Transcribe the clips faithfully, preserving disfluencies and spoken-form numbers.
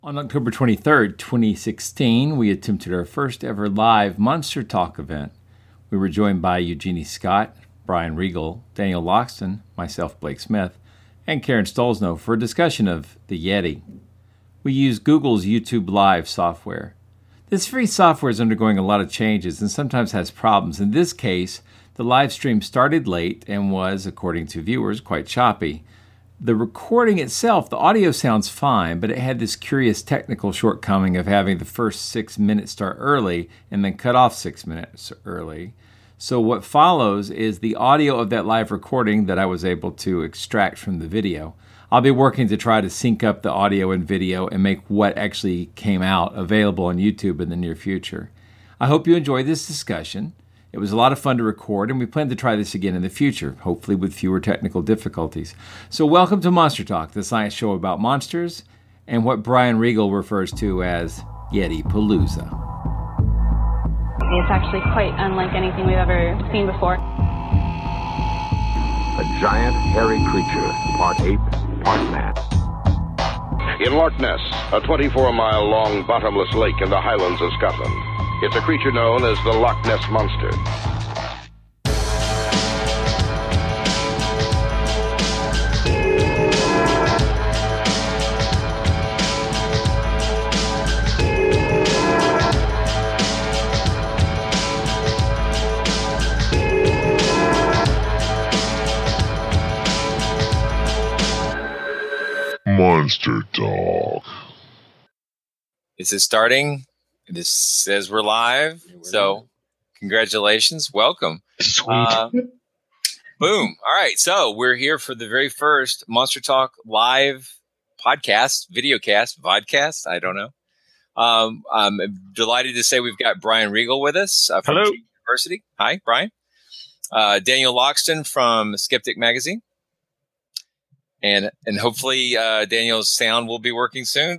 On October twenty-third, twenty sixteen, we attempted our first ever live Monster Talk event. We were joined by Eugenie Scott, Brian Regal, Daniel Loxton, myself, Blake Smith, and Karen Stolzno for a discussion of the Yeti. We used Google's YouTube Live software. This free software is undergoing a lot of changes and sometimes has problems. In this case, the live stream started late and was, according to viewers, quite choppy. The recording itself, the audio sounds fine, but it had this curious technical shortcoming of having the first six minutes start early and then cut off six minutes early. So what follows is the audio of that live recording that I was able to extract from the video. I'll be working to try to sync up the audio and video and make what actually came out available on YouTube in the near future. I hope you enjoyed this discussion. It was a lot of fun to record, and we plan to try this again in the future, hopefully with fewer technical difficulties. So welcome to Monster Talk, the science show about monsters and what Brian Regal refers to as Yeti Palooza. It's actually quite unlike anything we've ever seen before. A giant, hairy creature, part ape, part man. In Loch Ness, a twenty-four mile long bottomless lake in the Highlands of Scotland. It's a creature known as the Loch Ness Monster. Monster Talk. Is it starting? This says we're live, so congratulations, welcome. Sweet. Uh, boom. All right, so we're here for the very first Monster Talk live podcast, videocast, vodcast, I don't know. Um, I'm delighted to say we've got Brian Regal with us uh, from Hello. Duke University. Hi, Brian. Uh, Daniel Loxton from Skeptic Magazine. And and hopefully uh, Daniel's sound will be working soon.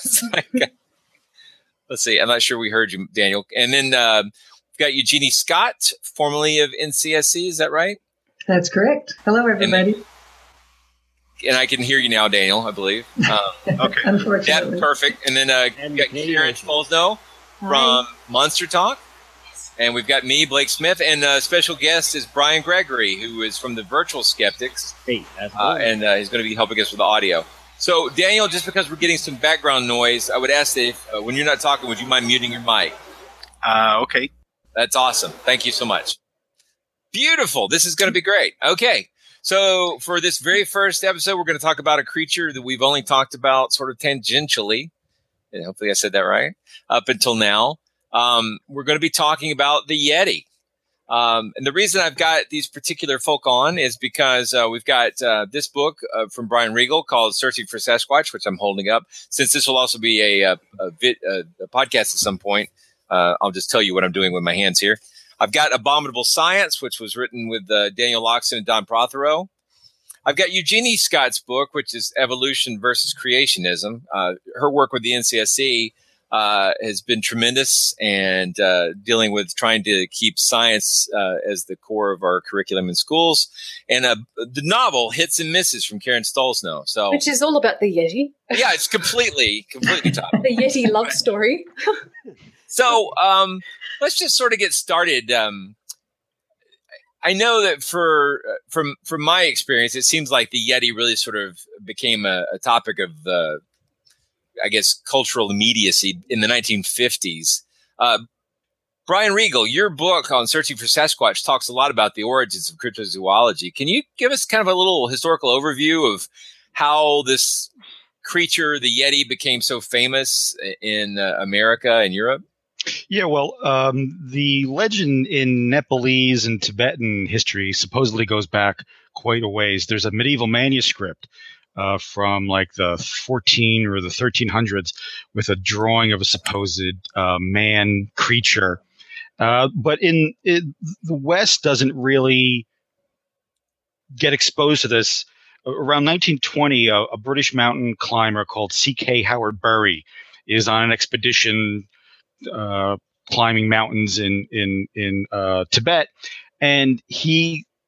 Let's see. I'm not sure we heard you, Daniel. And then uh, we've got Eugenie Scott, formerly of N C S C. Is that right? That's correct. Hello, everybody. And, and I can hear you now, Daniel, I believe. Um, Okay. Unfortunately. yeah, perfect. And then uh, we've got Karen Stolzno from Monster Talk. And we've got me, Blake Smith, and a special guest is Brian Gregory, who is from the Virtual Skeptics. Hey, that's Uh, and uh, he's going to be helping us with the audio. So, Daniel, just because we're getting some background noise, I would ask that if, uh, when you're not talking, would you mind muting your mic? uh, okay. That's awesome. Thank you so much. Beautiful. This is going to be great. Okay. So, for this very first episode, we're going to talk about a creature that we've only talked about sort of tangentially. And hopefully I said that right. Up until now. Um, we're going to be talking about the Yeti. Um, and the reason I've got these particular folk on is because uh, we've got uh, this book uh, from Brian Regal called Searching for Sasquatch, which I'm holding up. Since this will also be a, a, a, vid, a, a podcast at some point, uh, I'll just tell you what I'm doing with my hands here. I've got Abominable Science, which was written with uh, Daniel Loxton and Don Prothero. I've got Eugenie Scott's book, which is Evolution versus Creationism. Uh, her work with the N C S C Uh, has been tremendous, and uh, dealing with trying to keep science uh, as the core of our curriculum in schools. And uh, the novel Hits and Misses from Karen Stolzno. So, Which is all about the Yeti. yeah, it's completely, completely top. The Yeti love story. So um, let's just sort of get started. Um, I know that for from from my experience, it seems like the Yeti really sort of became a, a topic of the I guess, cultural immediacy in the nineteen fifties. Uh, Brian Regal, your book on Searching for Sasquatch talks a lot about the origins of cryptozoology. Can you give us kind of a little historical overview of how this creature, the Yeti, became so famous in uh, America and Europe? Yeah, well, um, the legend in Nepalese and Tibetan history supposedly goes back quite a ways. There's a medieval manuscript Uh, from like the fourteen or the thirteen hundreds with a drawing of a supposed uh, man creature. Uh, but in it, the West doesn't really get exposed to this. Around nineteen twenty, a, a British mountain climber called C K Howard Bury is on an expedition uh, climbing mountains in in in uh, Tibet, and he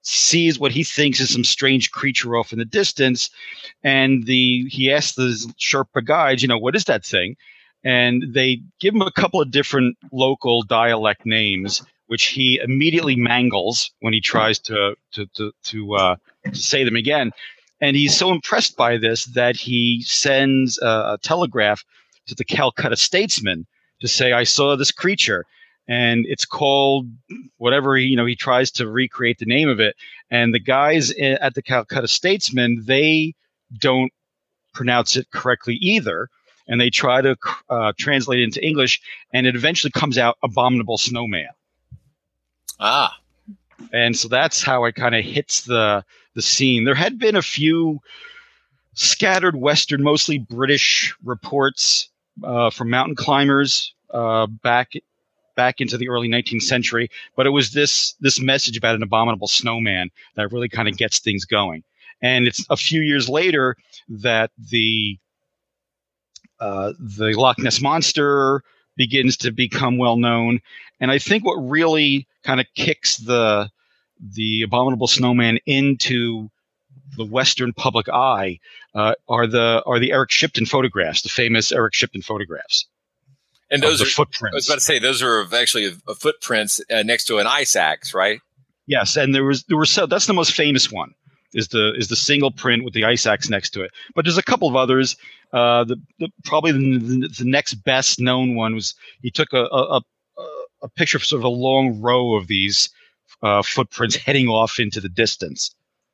sees what he thinks is some strange creature off in the distance, and the he asks the Sherpa guides, you know, what is that thing? And they give him a couple of different local dialect names, which he immediately mangles when he tries to to to to, uh, to say them again. And he's so impressed by this that he sends a, a telegraph to the Calcutta Statesman to say, I saw this creature. And it's called whatever, you know, he tries to recreate the name of it. And the guys at the Calcutta Statesman, they don't pronounce it correctly either. And they try to uh, translate it into English. And it eventually comes out Abominable Snowman. Ah. And so that's how it kind of hits the the scene. There had been a few scattered Western, mostly British reports uh, from mountain climbers uh, back back into the early nineteenth century, but it was this this message about an abominable snowman that really kind of gets things going. And it's a few years later that the uh, the Loch Ness Monster begins to become well known. And I think what really kind of kicks the the abominable snowman into the Western public eye uh, are the are the Eric Shipton photographs, the famous Eric Shipton photographs. And those are are footprints. I was about to say those are actually a, a footprints uh, next to an ice axe, right? Yes, and there was there were so that's the most famous one. Is the is the single print with the ice axe next to it. But there's a couple of others. Uh, the, the probably the, the, the next best known one was he took a a, a, a picture of sort of a long row of these uh, footprints heading off into the distance.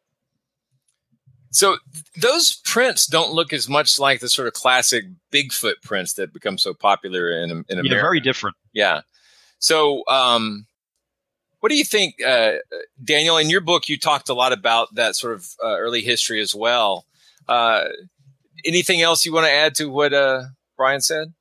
So th- those prints don't look as much like the sort of classic Bigfoot prints that become so popular in in America. Yeah, very different. Yeah. So. Um, What do you think, uh, Daniel? In your book, you talked a lot about that sort of uh, early history as well. Uh, anything else you want to add to what uh, Brian said?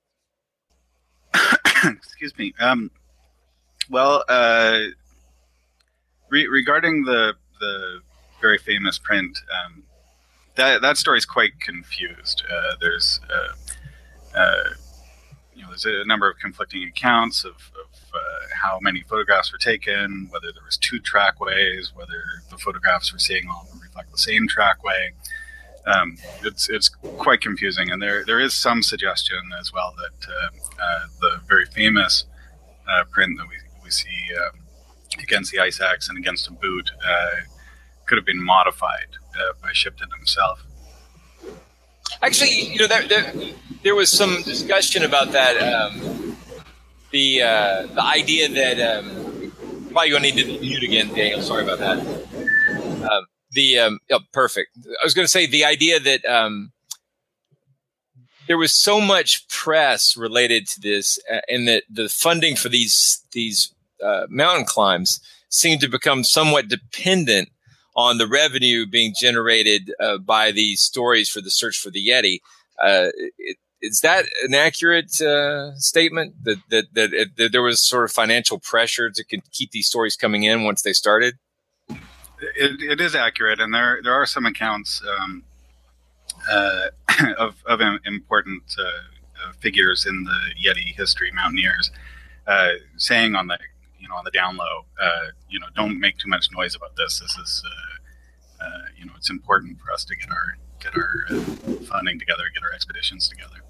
Excuse me. Um, well, uh, re- regarding the the very famous print, um, that that story is quite confused. Uh, there's uh, uh, you know there's a number of conflicting accounts of. of Uh, how many photographs were taken, whether there was two trackways, whether the photographs we're seeing all reflect the same trackway. Um, it's it's quite confusing, and there there is some suggestion as well that uh, uh, the very famous uh, print that we we see um, against the ice axe and against a boot uh, could have been modified uh, by Shipton himself. Actually, you know, there there, there was some discussion about that. Um, The uh, the idea that um, probably going to need to mute again, Daniel. Sorry about that. Um, the um, oh, perfect. I was going to say the idea that um, there was so much press related to this, uh, and that the funding for these these uh, mountain climbs seemed to become somewhat dependent on the revenue being generated uh, by these stories for the search for the Yeti. Uh, it, Is that an accurate uh, statement that that, that it, that there was sort of financial pressure to keep these stories coming in once they started? It, it is accurate, and there there are some accounts um, uh, of of important uh, uh, figures in the Yeti history, mountaineers, uh, saying on the you know on the down low, uh, you know, don't make too much noise about this. This is uh, uh, you know it's important for us to get our get our uh, funding together, get our expeditions together.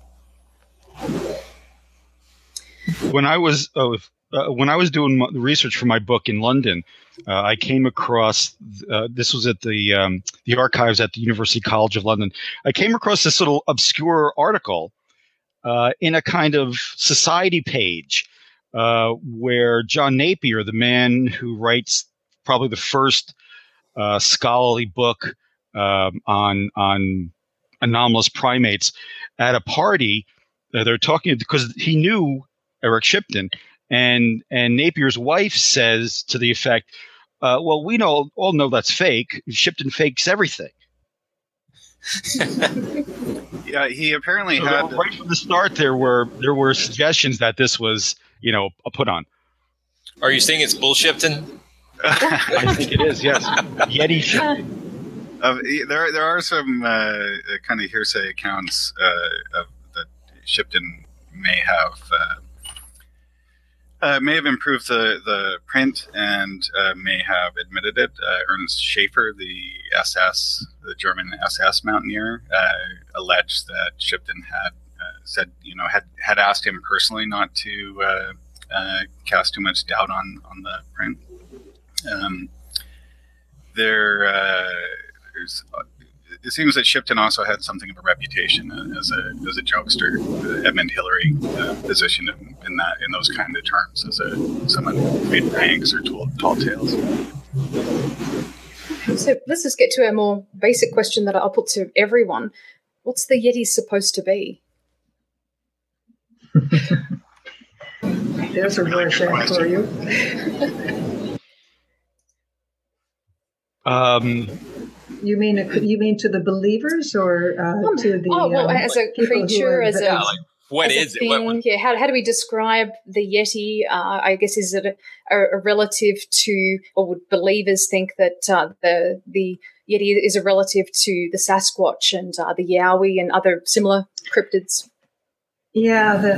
When I was uh, uh, when I was doing my, the research for my book in London, uh, I came across uh, this was at the um, the archives at the University College of London. I came across this little obscure article uh, in a kind of society page uh, where John Napier, the man who writes probably the first uh, scholarly book um, on on anomalous primates, at a party. Uh, they're talking because he knew Eric Shipton, and and Napier's wife says to the effect, uh, "Well, we know all know that's fake. Shipton fakes everything." Yeah, he apparently so had right from the start. There were there were suggestions that this was you know a put on. Are you saying it's bullshipton? I think it is. Yes, Yeti Shipton. Uh, there there are some uh, kind of hearsay accounts uh, of. Shipton may have uh, Uh, may have improved the, the print and uh, may have admitted it. Uh, Ernst Schaefer, the S S, the German S S mountaineer, uh, alleged that Shipton had uh, said, you know, had, had asked him personally not to uh, uh, cast too much doubt on, on the print. Um, there, uh, there's. Uh, It seems that Shipton also had something of a reputation as a as a jokester. Edmund Hillary uh, positioned him in that in those kind of terms as a someone who made pranks or told tall tales. So let's just get to a more basic question that I'll put to everyone. What's the Yeti supposed to be? There's a Rorschach for you. Um. You mean you mean to the believers or uh, um, to the? Oh well, um, as a creature, as a yeah, like, what as is a it? thing, What, what, yeah. How how do we describe the Yeti? Uh, I guess is it a, a, a relative to, or would believers think that uh, the the Yeti is a relative to the Sasquatch and uh, the Yowie and other similar cryptids? Yeah, the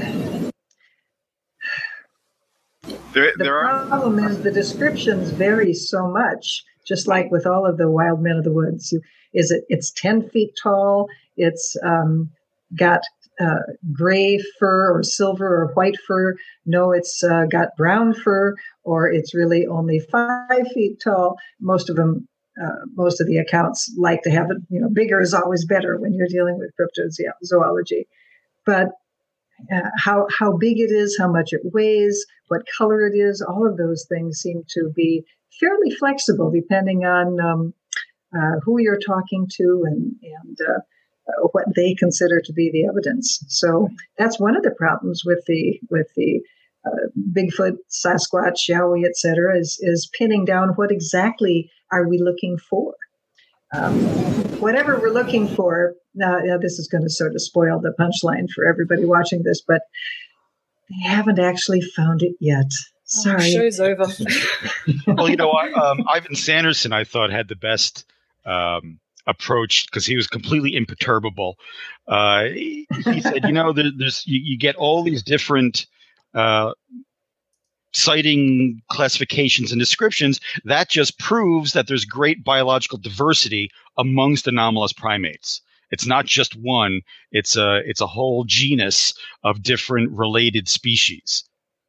There, the there are. problem is the descriptions vary so much. Just like with all of the wild men of the woods, you, is it? It's ten feet tall. It's um, got uh, gray fur or silver or white fur. No, it's uh, got brown fur, or it's really only five feet tall. Most of them, uh, most of the accounts like to have it. You know, bigger is always better when you're dealing with cryptozoology. But uh, how how big it is, how much it weighs, what color it is, all of those things seem to be fairly flexible depending on um, uh, who you're talking to and, and uh, uh, what they consider to be the evidence. So that's one of the problems with the with the uh, Bigfoot, Sasquatch, Yowie, et cetera, is, is pinning down what exactly are we looking for. Um, whatever we're looking for, now, now this is going to sort of spoil the punchline for everybody watching this, but they haven't actually found it yet. Sorry. Oh, show's over. Well, you know what? Um, Ivan Sanderson, I thought, had the best um, approach because he was completely imperturbable. Uh, he, he said, you know, there, there's you, you get all these different uh, sighting classifications and descriptions. That just proves that there's great biological diversity amongst anomalous primates. It's not just one. It's a, it's a whole genus of different related species.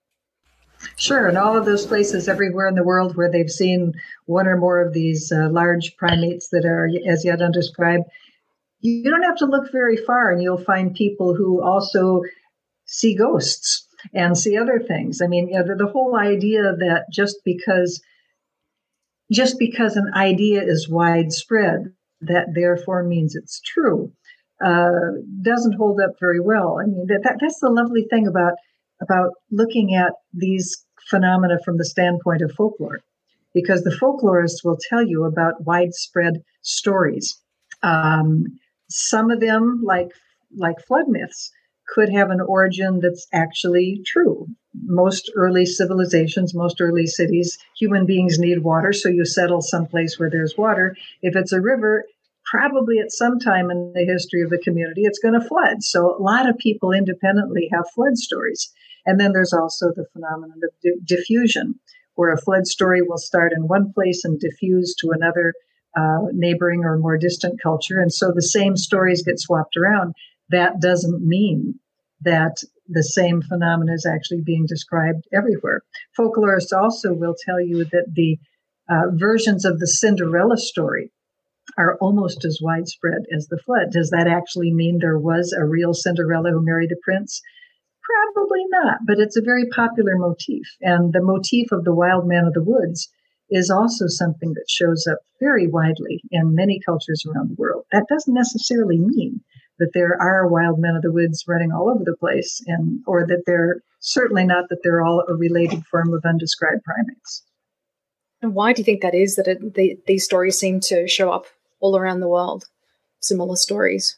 Sure, and all of those places everywhere in the world where they've seen one or more of these uh, large primates that are as yet undescribed, you don't have to look very far and you'll find people who also see ghosts and see other things. I mean, you know, the, the whole idea that just because just because an idea is widespread, that therefore means it's true, uh, doesn't hold up very well. I mean, that, that that's the lovely thing about about looking at these phenomena from the standpoint of folklore, because the folklorists will tell you about widespread stories. Um, some of them, like like flood myths, could have an origin that's actually true. Most early civilizations, most early cities, human beings need water, so you settle someplace where there's water. If it's a river, probably at some time in the history of the community, it's going to flood. So a lot of people independently have flood stories. And then there's also the phenomenon of di- diffusion, where a flood story will start in one place and diffuse to another uh, neighboring or more distant culture. And so the same stories get swapped around. That doesn't mean that the same phenomena is actually being described everywhere. Folklorists also will tell you that the uh, versions of the Cinderella story are almost as widespread as the flood. Does that actually mean there was a real Cinderella who married a prince? Probably not, but it's a very popular motif. And the motif of the wild man of the woods is also something that shows up very widely in many cultures around the world. That doesn't necessarily mean that there are wild men of the woods running all over the place, and or that they're certainly not that they're all a related form of undescribed primates. And why do you think that is, that it, the, these stories seem to show up all around the world, similar stories?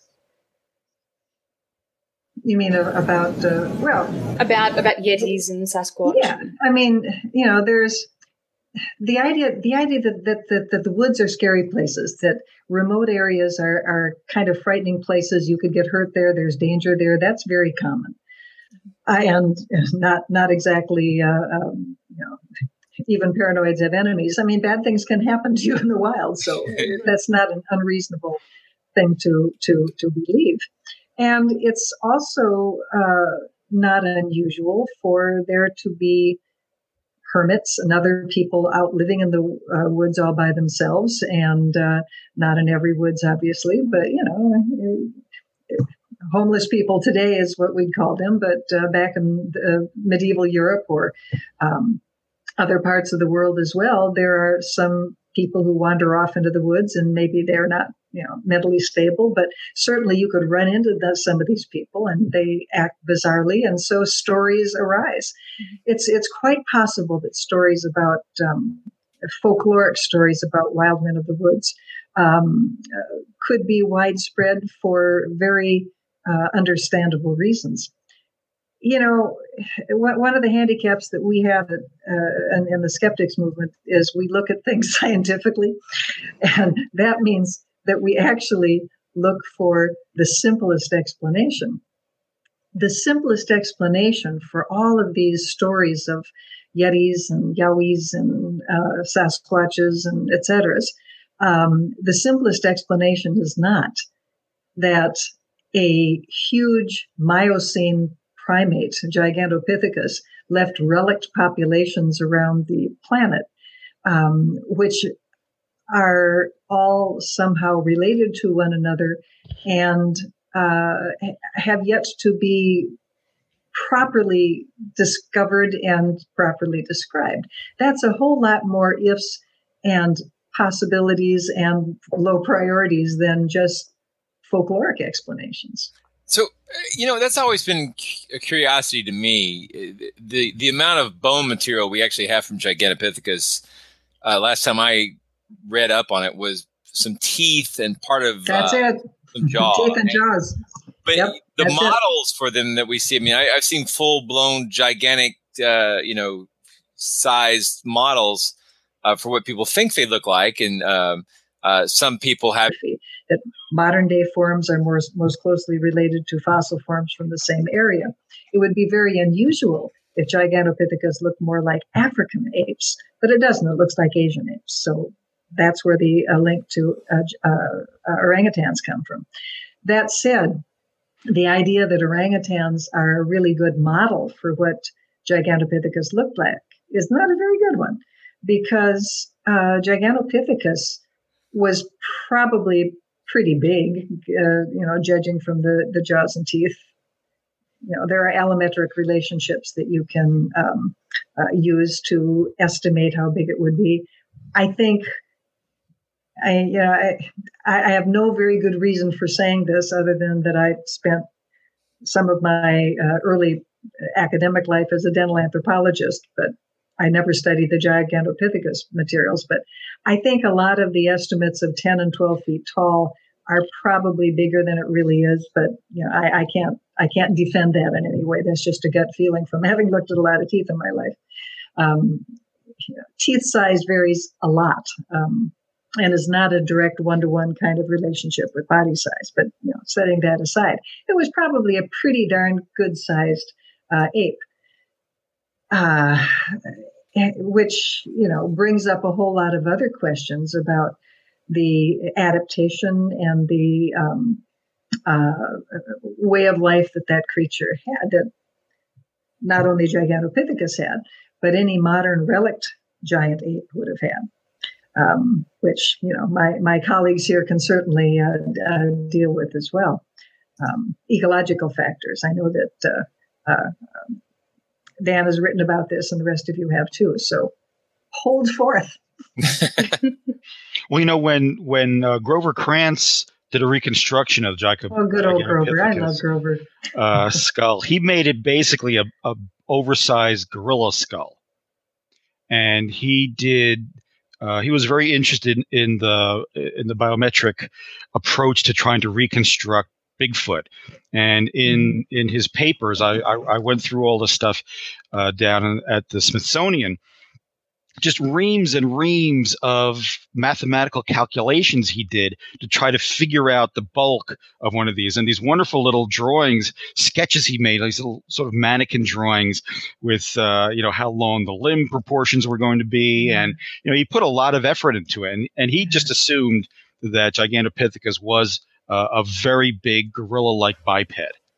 You mean about, uh, well... About about Yetis and Sasquatch? Yeah, I mean, you know, there's the idea the idea that, that, that, that the woods are scary places, that remote areas are, are kind of frightening places. You could get hurt there. There's danger there. That's very common. and not not exactly, uh, um, you know, even paranoids have enemies. I mean, bad things can happen to you in the wild, so that's not an unreasonable thing to to to believe. And it's also uh, not unusual for there to be hermits and other people out living in the uh, woods all by themselves, and uh, not in every woods, obviously, but, you know, homeless people today is what we'd call them, but uh, back in uh, medieval Europe or um, other parts of the world as well, there are some people who wander off into the woods, and maybe they're not, you know, mentally stable, but certainly you could run into the, some of these people and they act bizarrely, and so stories arise. Mm-hmm. It's it's quite possible that stories about um, folkloric stories about wild men of the woods um, uh, could be widespread for very uh, understandable reasons. You know, one of the handicaps that we have uh, in, in the skeptics movement is we look at things scientifically, and that means that we actually look for the simplest explanation. The simplest explanation for all of these stories of Yetis and Yowies and uh, Sasquatches and et cetera, um, the simplest explanation is not that a huge Miocene primate, Gigantopithecus, left relict populations around the planet, um, which are all somehow related to one another and uh, have yet to be properly discovered and properly described. That's a whole lot more ifs and possibilities and low priorities than just folkloric explanations. So, you know, that's always been a curiosity to me. The the amount of bone material we actually have from Gigantopithecus, uh, last time I read up on it, was some teeth and part of that's uh, it. some jaw. Teeth and jaws. But yep, the models it. for them that we see, I mean, I, I've seen full-blown gigantic, uh, you know, sized models uh, for what people think they look like. And um, uh, some people have... That modern-day forms are more, most closely related to fossil forms from the same area. It would be very unusual if Gigantopithecus looked more like African apes, but it doesn't. It looks like Asian apes. So that's where the uh, link to uh, uh, orangutans come from. That said, the idea that orangutans are a really good model for what Gigantopithecus looked like is not a very good one, because uh, Gigantopithecus was probably pretty big, uh, you know, judging from the, the jaws and teeth. You know, there are allometric relationships that you can um, uh, use to estimate how big it would be. I think, I, you know, I, I have no very good reason for saying this other than that I spent some of my uh, early academic life as a dental anthropologist, but I never studied the Gigantopithecus materials. But I think a lot of the estimates of ten and twelve feet tall are probably bigger than it really is. But you know, I, I can't I can't defend that in any way. That's just a gut feeling from having looked at a lot of teeth in my life. Um, you know, teeth size varies a lot. Um, and is not a direct one-to-one kind of relationship with body size. But you know, setting that aside, it was probably a pretty darn good-sized uh, ape, uh, which you know brings up a whole lot of other questions about the adaptation and the um, uh, way of life that that creature had, that not only Gigantopithecus had, but any modern relict giant ape would have had. Um, which, you know, my, my colleagues here can certainly uh, uh, deal with as well. Um, ecological factors. I know that uh, uh, Dan has written about this, and the rest of you have too. So hold forth. Well, you know, when when uh, Grover Krantz did a reconstruction of Jacob, oh, good old Grover! I love Grover. uh, skull. He made it basically a, a oversized gorilla skull, and he did. Uh, he was very interested in, in the in the biometric approach to trying to reconstruct Bigfoot, and in in his papers, I I, I went through all the stuff uh, down in, at the Smithsonian, just reams and reams of mathematical calculations he did to try to figure out the bulk of one of these. And these wonderful little drawings, sketches he made, these little sort of mannequin drawings with, uh, you know, how long the limb proportions were going to be. And, you know, he put a lot of effort into it. And, and he just assumed that Gigantopithecus was uh, a very big gorilla-like biped.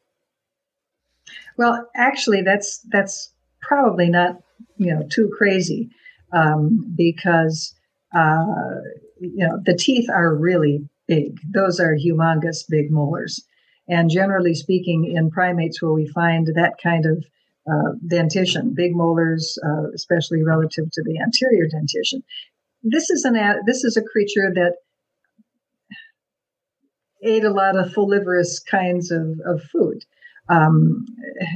Well, actually, that's that's probably not, you know, too crazy. Um, because, uh, you know, the teeth are really big. Those are humongous big molars. And generally speaking, in primates where we find that kind of uh, dentition, big molars, uh, especially relative to the anterior dentition, this is, an, this is a creature that ate a lot of folivorous kinds of, of food. Um,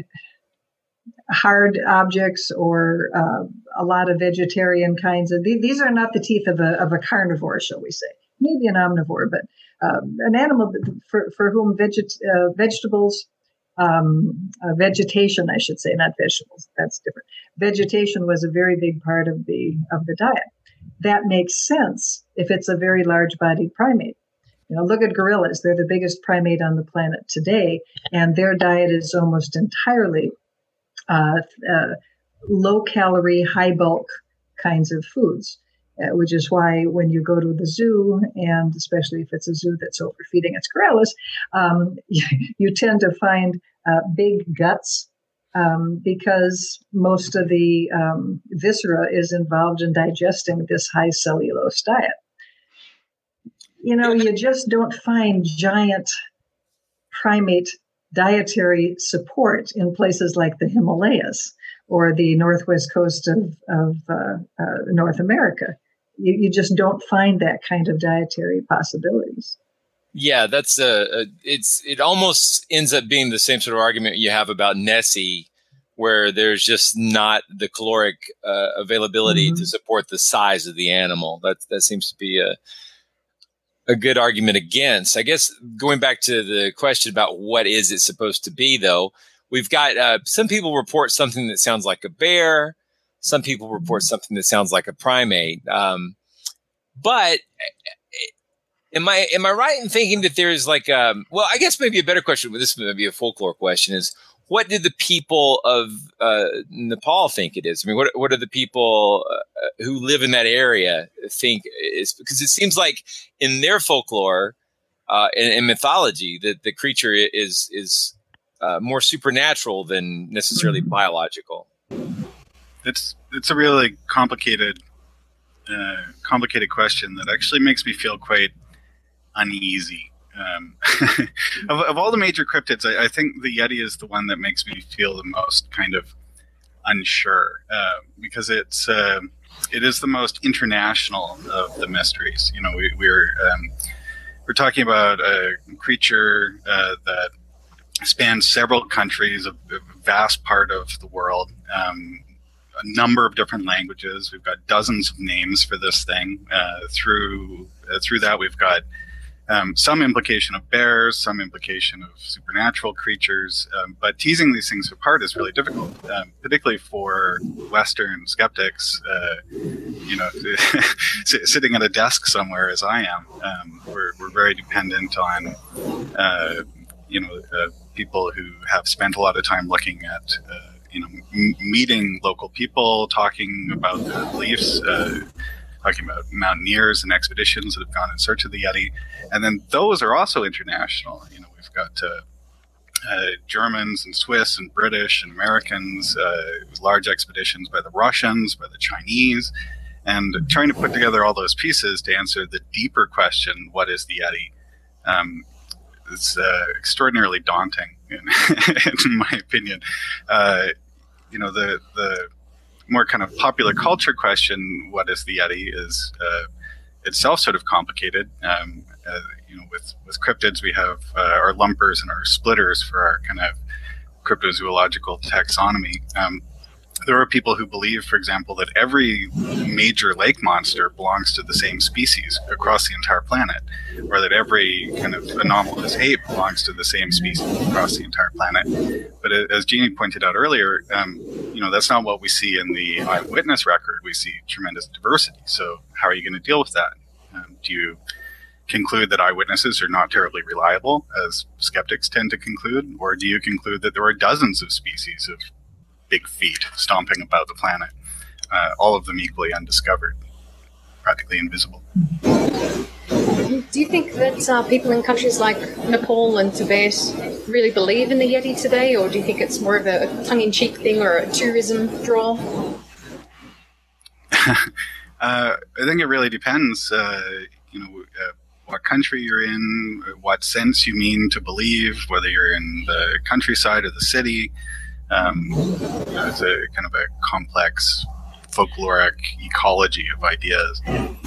hard objects or uh, a lot of vegetarian kinds of th- these are not the teeth of a of a carnivore, shall we say? Maybe an omnivore, but um, an animal that, for for whom veget- uh, vegetables, um, uh, vegetation, I should say, not vegetables. That's different. Vegetation was a very big part of the of the diet. That makes sense if it's a very large-bodied primate. You know, look at gorillas; they're the biggest primate on the planet today, and their diet is almost entirely Uh, uh, low-calorie, high-bulk kinds of foods, uh, which is why when you go to the zoo, and especially if it's a zoo that's overfeeding its gorillas, um, you, you tend to find uh, big guts um, because most of the um, viscera is involved in digesting this high cellulose diet. You know, you just don't find giant primate dietary support in places like the Himalayas or the northwest coast of, of uh, uh, North America. You, you just don't find that kind of dietary possibilities. Yeah, that's a, a it's it almost ends up being the same sort of argument you have about Nessie, where there's just not the caloric uh, availability mm-hmm. to support the size of the animal. That that seems to be a a good argument against. I guess going back to the question about what is it supposed to be, though, we've got uh, some people report something that sounds like a bear. Some people report something that sounds like a primate. Um, but am I am I right in thinking that there's like um, well, I guess maybe a better question. This may be a folklore question: is what did the people of uh, Nepal think it is? I mean, what what do the people uh, who live in that area think is? Because it seems like in their folklore uh, and, and mythology that the creature is is uh, more supernatural than necessarily biological. It's it's a really complicated uh, complicated question that actually makes me feel quite uneasy. Um, of, of all the major cryptids, I, I think the Yeti is the one that makes me feel the most kind of unsure uh, because it's uh, it is the most international of the mysteries. You know, we, we're um, we're talking about a creature uh, that spans several countries, a, a vast part of the world, um, a number of different languages. We've got dozens of names for this thing. Uh, through uh, through that, we've got Um, some implication of bears, some implication of supernatural creatures, um, but teasing these things apart is really difficult, um, particularly for Western skeptics. Uh, you know, sitting at a desk somewhere, as I am, um, we're we're very dependent on uh, you know uh, people who have spent a lot of time looking at uh, you know m- meeting local people, talking about their beliefs. Uh, talking about mountaineers and expeditions that have gone in search of the Yeti. And then those are also international. You know, we've got uh, uh, Germans and Swiss and British and Americans, uh, large expeditions by the Russians, by the Chinese, and trying to put together all those pieces to answer the deeper question, what is the Yeti? Um, it's uh, extraordinarily daunting, in, in my opinion. Uh, you know, the the more kind of popular culture question, what is the Yeti, is uh, itself sort of complicated. Um, uh, you know, with, with cryptids, we have uh, our lumpers and our splitters for our kind of cryptozoological taxonomy. Um, there are people who believe, for example, that every major lake monster belongs to the same species across the entire planet, or that every kind of anomalous ape belongs to the same species across the entire planet. But as Jeannie pointed out earlier, um, you know, that's not what we see in the eyewitness record. We see tremendous diversity. So how are you going to deal with that? Um, do you conclude that eyewitnesses are not terribly reliable, as skeptics tend to conclude, or do you conclude that there are dozens of species of big feet stomping about the planet, uh, all of them equally undiscovered, practically invisible? Do you think that uh, people in countries like Nepal and Tibet really believe in the Yeti today, or do you think it's more of a tongue-in-cheek thing or a tourism draw? uh, I think it really depends, uh, you know, uh, what country you're in, what sense you mean to believe, whether you're in the countryside or the city. Um, you know, it's a kind of a complex folkloric ecology of ideas.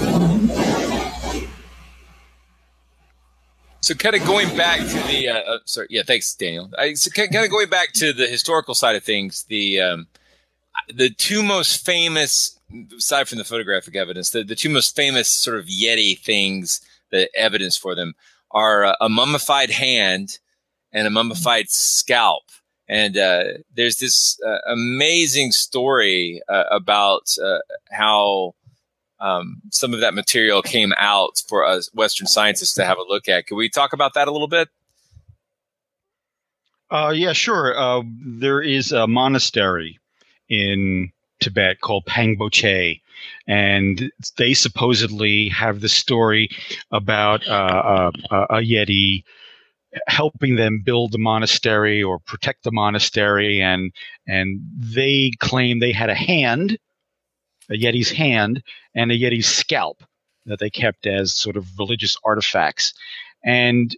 So kind of going back to the, uh, uh, sorry, yeah, thanks, Daniel. I, so kind of going back to the historical side of things, the um, the two most famous, aside from the photographic evidence, the, the two most famous sort of Yeti things, the evidence for them, are uh, a mummified hand and a mummified scalp. And uh, there's this uh, amazing story uh, about uh, how um, some of that material came out for us Western scientists to have a look at. Can we talk about that a little bit? Uh, yeah, sure. Uh, there is a monastery in Tibet called Pangboche, and they supposedly have the story about uh, a, a Yeti helping them build the monastery or protect the monastery, and and they claim they had a hand, a Yeti's hand, and a Yeti's scalp that they kept as sort of religious artifacts. And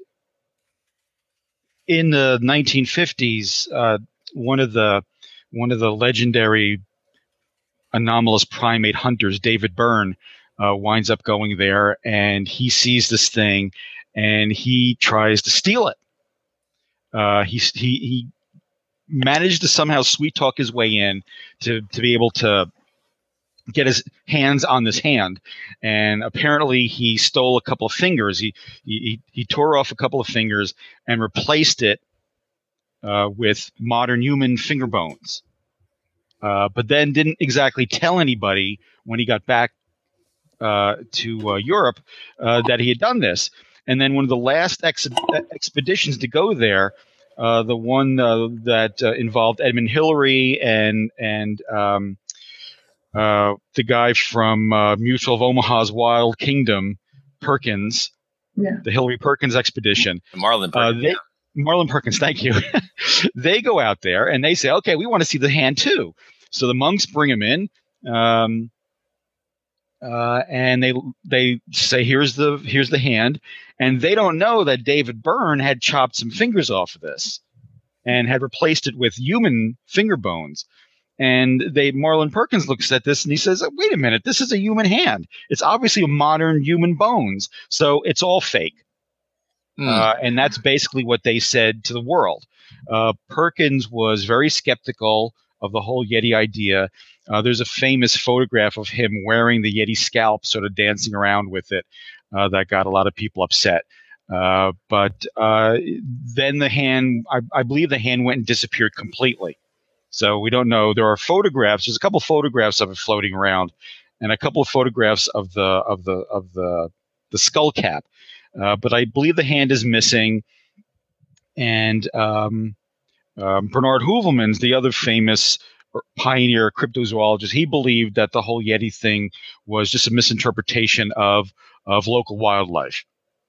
in the nineteen fifties, uh, one of the one of the legendary anomalous primate hunters, David Byrne, uh, winds up going there, and he sees this thing, and he tries to steal it. Uh, he, he he managed to somehow sweet talk his way in to, to be able to get his hands on this hand. And apparently he stole a couple of fingers. He he, he tore off a couple of fingers and replaced it uh, with modern human finger bones. Uh, but then didn't exactly tell anybody when he got back uh, to uh, Europe uh, that he had done this. And then one of the last ex- expeditions to go there, uh, the one uh, that uh, involved Edmund Hillary and and um, uh, the guy from uh, Mutual of Omaha's Wild Kingdom, Perkins, yeah. the Hillary Perkins expedition. Marlin Perkins. Uh, they, yeah. Marlin Perkins, thank you. They go out there and they say, okay, we want to see the hand too. So the monks bring him in. Um, Uh, and they they say here's the here's the hand, and they don't know that David Byrne had chopped some fingers off of this, and had replaced it with human finger bones. And they Marlin Perkins looks at this and he says, "Wait a minute, this is a human hand. It's obviously a modern human bones, so it's all fake." Mm. Uh, and that's basically what they said to the world. Uh, Perkins was very skeptical of the whole Yeti idea. Uh, there's a famous photograph of him wearing the Yeti scalp, sort of dancing around with it, uh, that got a lot of people upset. Uh, but uh, then the hand, I, I believe the hand went and disappeared completely. So we don't know. There are photographs. There's a couple of photographs of it floating around, and a couple of photographs of the of the of the the skull cap. Uh, but I believe the hand is missing. And um, um, Bernard Heuvelmans, the other famous pioneer cryptozoologist, he believed that the whole Yeti thing was just a misinterpretation of of local wildlife.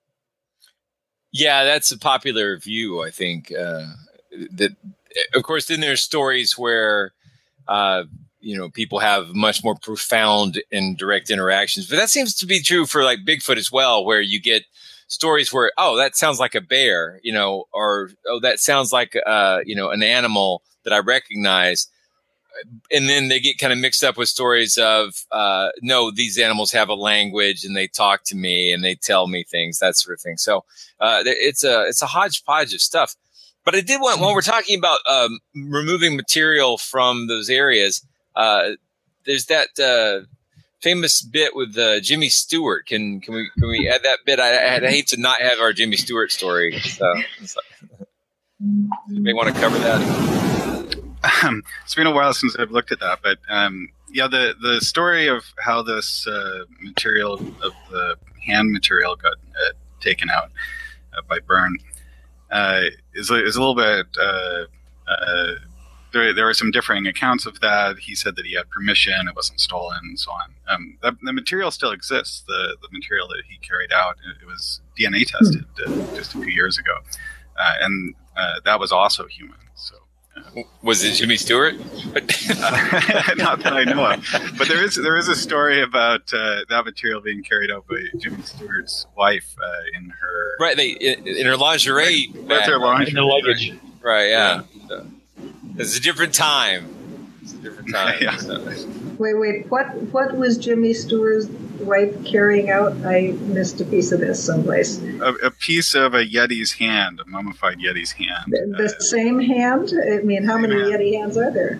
Yeah, that's a popular view, I think. Uh, that, of course, then there's stories where uh, you know people have much more profound and direct interactions, but that seems to be true for like Bigfoot as well, where you get stories where, oh, that sounds like a bear, you know, or oh, that sounds like uh, you know an animal that I recognize. And then they get kind of mixed up with stories of, uh, no, these animals have a language and they talk to me and they tell me things, that sort of thing. So uh, it's a it's a hodgepodge of stuff. But I did want, when we're talking about um, removing material from those areas, Uh, there's that uh, famous bit with uh, Jimmy Stewart. Can can we can we add that bit? I, I hate to not have our Jimmy Stewart story. So, so. You may want to cover that. Um, it's been a while since I've looked at that, but um, yeah, the, the story of how this uh, material of the hand material got uh, taken out uh, by Byrne uh, is, is a little bit. Uh, uh, there, there were some differing accounts of that. He said that he had permission, it wasn't stolen, and so on. Um, the, the material still exists. The the material that he carried out, it, it was D N A tested uh, just a few years ago, uh, and uh, that was also human. So. Was it Jimmy Stewart? uh, not that I know of, but there is there is a story about uh, that material being carried out by Jimmy Stewart's wife uh, in her right. They in, in her lingerie, that's her lingerie, in the luggage. Right. Yeah. yeah. It's a different time. It's a different time. yeah. So. Wait, wait. What what was Jimmy Stewart's wife carrying out? I missed a piece of this someplace. A, a piece of a Yeti's hand, a mummified Yeti's hand. The, the uh, same hand? I mean, how many hand. Yeti hands are there?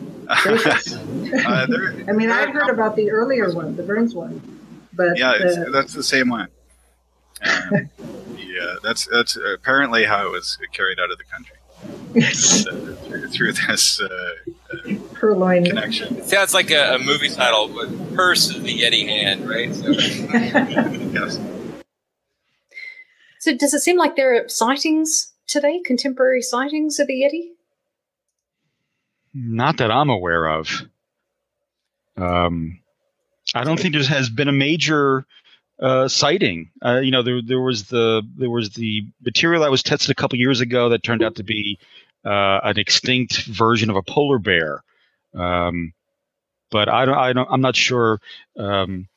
uh, there I mean, there I've heard about the earlier one, the Burns one, but yeah, it's, uh, that's the same one. Um, yeah, that's that's apparently how it was carried out of the country. uh, through, through this uh, uh, Purloin connection. It sounds like a, a movie title, but Purse of the Yeti Hand, right? So. Yes. So does it seem like there are sightings today, contemporary sightings of the Yeti? Not that I'm aware of. Um, I don't think there has been a major uh, sighting. Uh, you know, there there was the there was the material that was tested a couple years ago that turned out to be uh, an extinct version of a polar bear. Um, but I don't, I don't, I'm not sure um,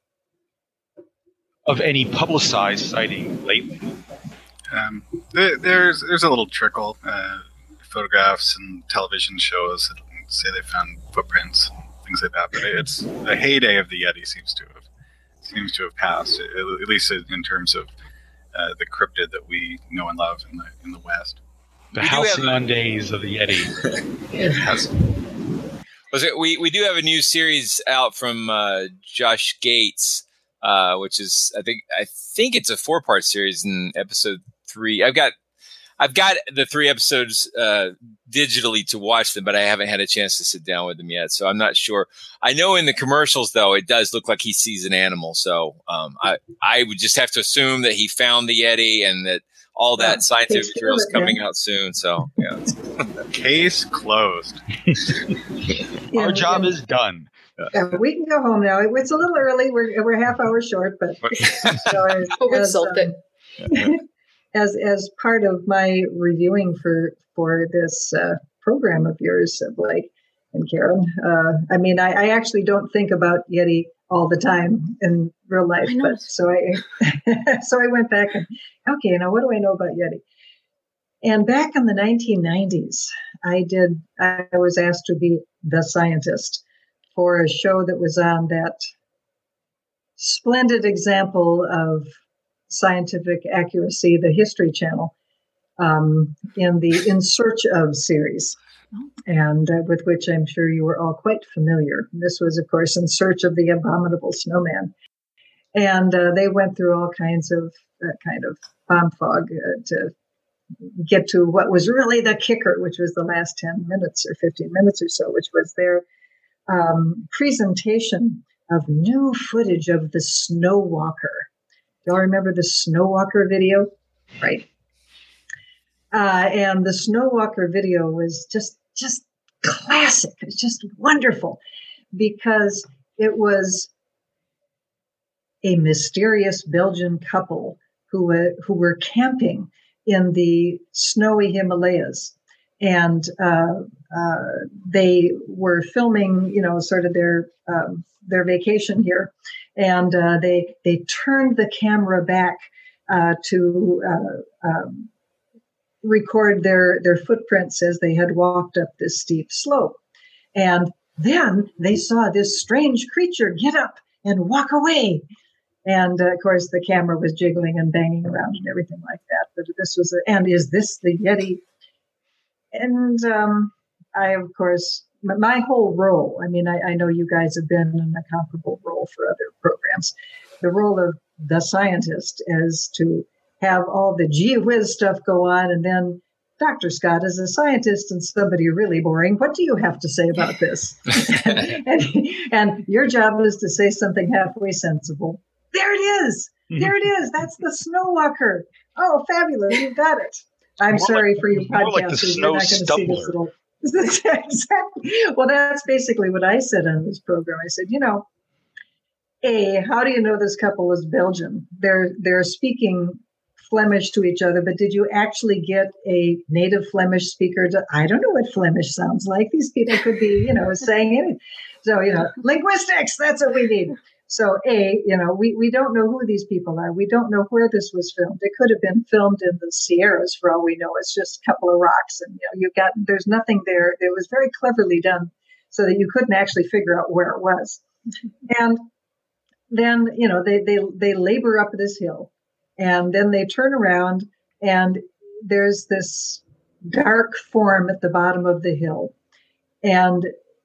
of any publicized sighting lately. Um, there, there's there's a little trickle, uh, photographs and television shows that say they found footprints, things like that. But it's the heyday of the Yeti seems to have seems to have passed, at least in terms of uh, the cryptid that we know and love in the in the West. The halcyon days of the Yeti. Yes. Was it, we we do have a new series out from uh, Josh Gates, uh, which is I think I think it's a four part series in episode three. I've got I've got the three episodes uh, digitally to watch them, but I haven't had a chance to sit down with them yet, so I'm not sure. I know in the commercials though, it does look like he sees an animal, so um, I I would just have to assume that he found the Yeti and that all that yeah, scientific material is coming out soon. So yeah, case closed. Yeah, Our job yeah. is done. Yeah, we can go home now. It's a little early. We're we're half hour short, but so as, as, um, as as part of my reviewing for for this uh, program of yours, Blake and Karen, uh, I mean, I, I actually don't think about Yeti all the time in real life, but so I so I went back and okay, now what do I know about Yeti? And back in the nineteen nineties, I did. I was asked to be the scientist for a show that was on that splendid example of scientific accuracy, the History Channel, um, in the In Search Of series, and uh, with which I'm sure you were all quite familiar. This was, of course, In Search of the Abominable Snowman. And uh, they went through all kinds of uh, kind of bomb fog uh, to get to what was really the kicker, which was the last ten minutes or fifteen minutes or so, which was their um, presentation of new footage of the Snow Walker. Y'all remember the Snow Walker video? Right. Uh, and the Snow Walker video was just, just classic. It's just wonderful because it was a mysterious Belgian couple who uh, who were camping in the snowy Himalayas, and uh, uh, they were filming, you know, sort of their um, their vacation here, and uh, they they turned the camera back uh, to uh, um, record their their footprints as they had walked up this steep slope, and then they saw this strange creature get up and walk away. And uh, of course, the camera was jiggling and banging around and everything like that. But this was, a, and is this the Yeti? And um, I, of course, my whole role, I mean, I, I know you guys have been in a comparable role for other programs. The role of the scientist is to have all the gee whiz stuff go on, and then Doctor Scott is a scientist and somebody really boring. What do you have to say about this? and, and your job is to say something halfway sensible. There it is. There it is. That's the snow walker. Oh, fabulous. You got it. I'm More sorry like, for you more podcasters. like the snow stumbler. Little... exactly. Well, that's basically what I said on this program. I said, you know, A, how do you know this couple is Belgian? They're they're speaking Flemish to each other, but did you actually get a native Flemish speaker to, I don't know what Flemish sounds like. These people could be, you know, saying anything. So, you know, linguistics, that's what we need. So, A, you know, we, we don't know who these people are. We don't know where this was filmed. It could have been filmed in the Sierras for all we know. It's just a couple of rocks and, you know, you got, there's nothing there. It was very cleverly done so that you couldn't actually figure out where it was. And then, you know, they, they, they labor up this hill. And then they turn around and there's this dark form at the bottom of the hill. And,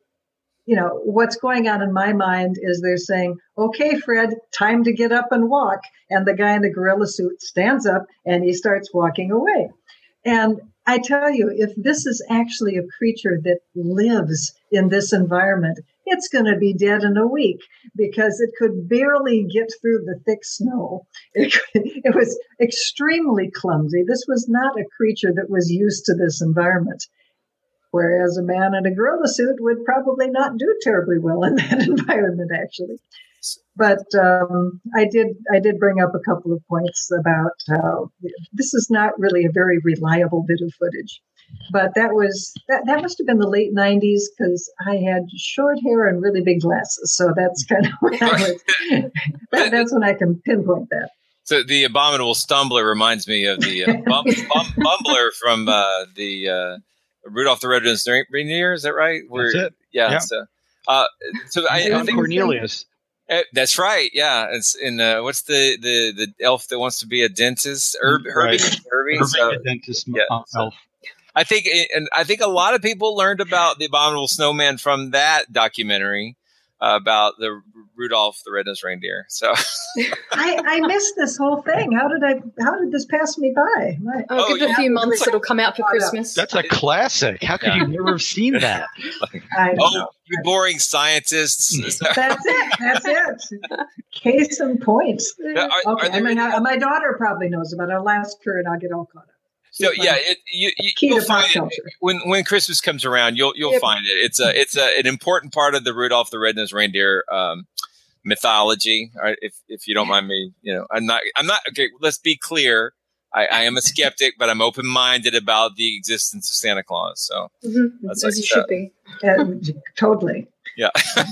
you know, what's going on in my mind is they're saying, okay, Fred, time to get up and walk. And the guy in the gorilla suit stands up and he starts walking away. And I tell you, if this is actually a creature that lives in this environment, it's going to be dead in a week because it could barely get through the thick snow. It, it was extremely clumsy. This was not a creature that was used to this environment. Whereas a man in a gorilla suit would probably not do terribly well in that environment, actually. But um, I did I did bring up a couple of points about how this is not really a very reliable bit of footage. But that was that, that must have been the late nineties because I had short hair and really big glasses. So that's kind of when I was, that, that's when I can pinpoint that. So the abominable stumbler reminds me of the uh, bum, bum, bumbler from uh, the uh, Rudolph the Red-Nosed Reindeer. Is that right? Where, That's it. Yeah. Yeah. So, uh, so I, I think Cornelius. Uh, that's right. Yeah. It's in uh, what's the, the the elf that wants to be a dentist? Herb, Herbie. Right. Herbie. Herbie, So, the dentist yeah, uh, so- elf. I think, and I think a lot of people learned about the Abominable Snowman from that documentary uh, about the Rudolph the Red-Nosed Reindeer. So I, I missed this whole thing. How did I? How did this pass me by? My, Oh, Oh, give it yeah. a few months; it'll come out for Christmas. That's a classic. How could Yeah. you never have seen that? I don't oh, know. you boring scientists! That's it. That's it. Case in point. Are- are Okay, there I mean, any- uh, my daughter probably knows about it. I'll ask her and I'll get all caught up. So yeah, it, you, you, Key you'll to pop find it culture. when when Christmas comes around. You'll you'll Yep. find it. It's a it's a, an important part of the Rudolph the Red-Nosed Reindeer um, mythology. All right, if if you don't mind me, you know, I'm not I'm not okay. Let's be clear. I, I am a skeptic, but I'm open minded about the existence of Santa Claus. So Mhm, That's as like you should that. be. Uh, totally. yeah,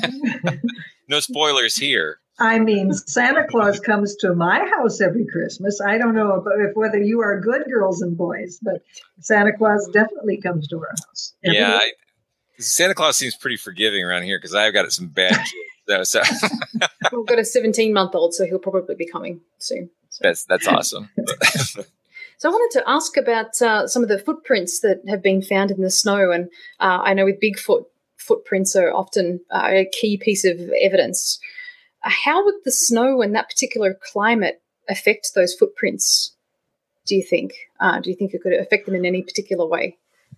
no spoilers here. I mean, Santa Claus comes to my house every Christmas. I don't know about if whether you are good girls and boys, but Santa Claus definitely comes to our house. every Yeah, year. I, Santa Claus seems pretty forgiving around here because I've got some bad kids. So, so We've got a seventeen-month-old, so he'll probably be coming soon. So, that's that's awesome. so I wanted to ask about uh, some of the footprints that have been found in the snow, and uh, I know with Bigfoot, footprints are often uh, a key piece of evidence. Uh, how would the snow and that particular climate affect those footprints? Do you think? Uh, do you think it could affect them in any particular way?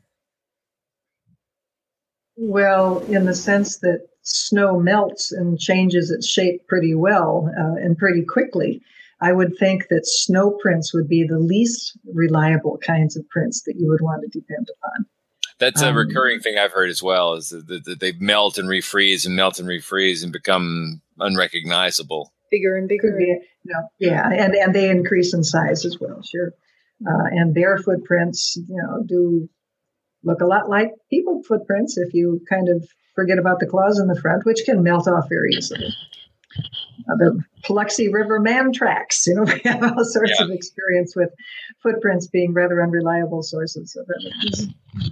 Well, in the sense that snow melts and changes its shape pretty well uh, and pretty quickly, I would think that snow prints would be the least reliable kinds of prints that you would want to depend upon. That's a Um, recurring thing I've heard as well, is that, that, that they melt and refreeze and melt and refreeze and become unrecognizable. Bigger and bigger. Could be, you know, yeah, and, and they increase in size as well, sure. Uh, and bear footprints, you know, do look a lot like people footprints if you kind of forget about the claws in the front, which can melt off very easily. Uh, the Paluxy River man tracks, you know, we have all sorts Yeah. of experience with footprints being rather unreliable sources of evidence.